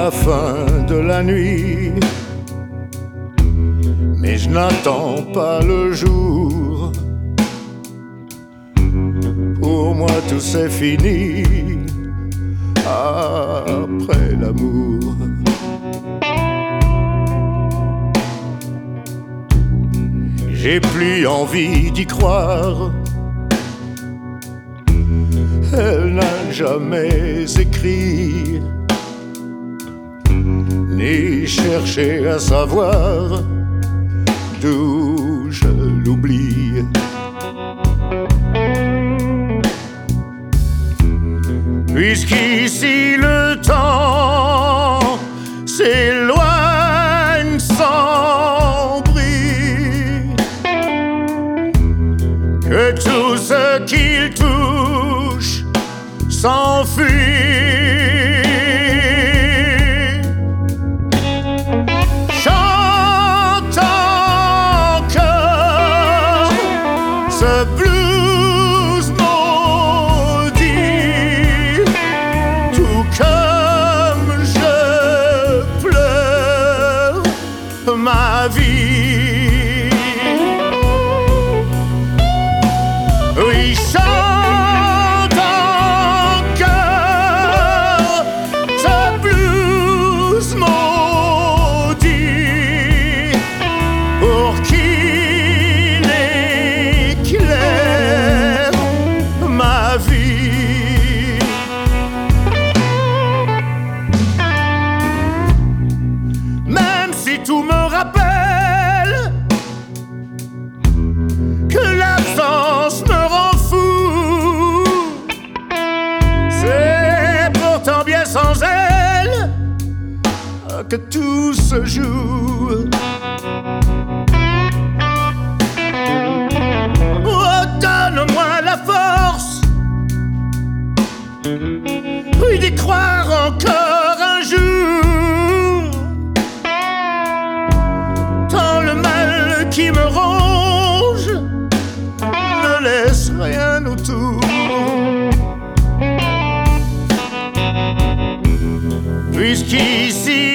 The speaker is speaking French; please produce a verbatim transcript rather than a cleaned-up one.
la fin de la nuit, mais je n'attends pas le jour. Pour moi tout c'est fini après l'amour. J'ai plus envie d'y croire. Elle n'a jamais écrit, ni cherché à savoir d'où je l'oublie. Puisqu'ici le temps s'éloigne sans bruit, que tout ce qu'il touche s'enfuit. Chante encore ce blues maudit, tout comme je pleure ma vie. Oui, chante encore ce blues maudit pour qu'il éclaire ma vie. Même si tout me rappelle que l'absence me rend fou, c'est pourtant bien sans elle que tout se joue. Redonne-moi la force, oui, d'y croire encore un jour. Tant le mal qui me ronge ne laisse rien autour. Puisqu'ici